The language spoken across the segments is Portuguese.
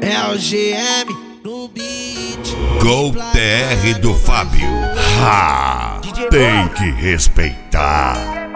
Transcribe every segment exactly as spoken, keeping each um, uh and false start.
É o G M no beat. Gol T R do Fábio. Ha! Tem que respeitar.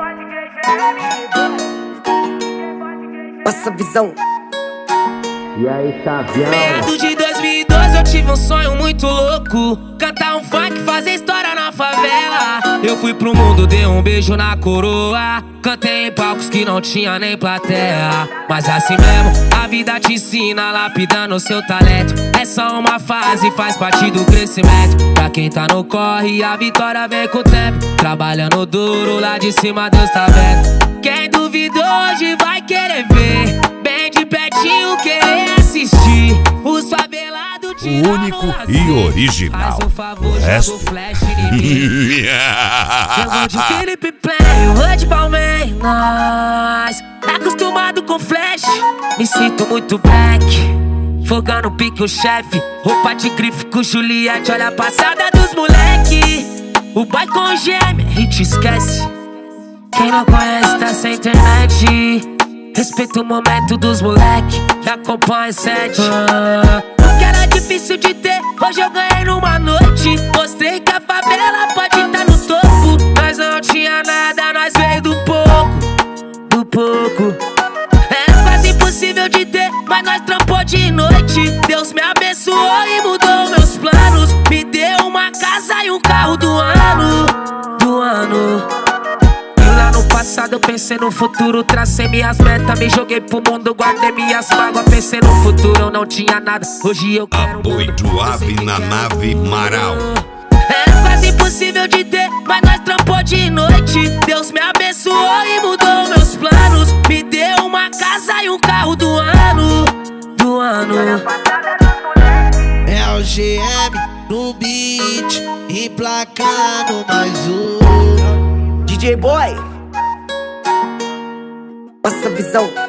Passa visão. E aí, Sabião? Meado de dois mil e doze eu tive um sonho muito louco, cantar um funk, fazer história na favela. Eu fui pro mundo, dei um beijo na coroa, cantei em palcos que não tinha nem plateia. Mas assim mesmo, a vida te ensina, lapidando seu talento. É só uma fase, faz parte do crescimento. Pra quem tá no corre, a vitória vem com o tempo. Trabalhando duro, lá de cima Deus tá vendo. Quem duvidou hoje vai querer ver, bem de pertinho querer assistir os favelados O único e original. O resto eu vou de Felipe Play, eu vou de Palmeiras. Acostumado com flash, me sinto muito black. Fogando pique o chefe, roupa de grife com Juliette. Olha a passada dos moleque, o boy com gêmea, a gente esquece. Quem não conhece tá sem internet. Respeita o momento dos moleque, já acompanha sete. Ah, o que era difícil de ter, hoje eu ganhei numa noite. Mostrei que a favela pode estar no topo. Nós não tinha nada, nós veio do pouco, do pouco. Era quase impossível de ter, mas nós trampou de noite. Deus me abençoou e mudou meus planos. Me deu uma casa e um carro do ano, do ano. No passado eu pensei no futuro, tracei minhas metas, me joguei pro mundo, guardei minhas mágoas, pensei no futuro, eu não tinha nada, hoje eu quero um mundo. Aboitoave na nave Marau. Era quase impossível de ter, mas nós trampou de noite. Deus me abençoou e mudou meus planos. Me deu uma casa e um carro do ano, do ano. É o G M no beat, emplacando mais um. D J Boy. Passa visão.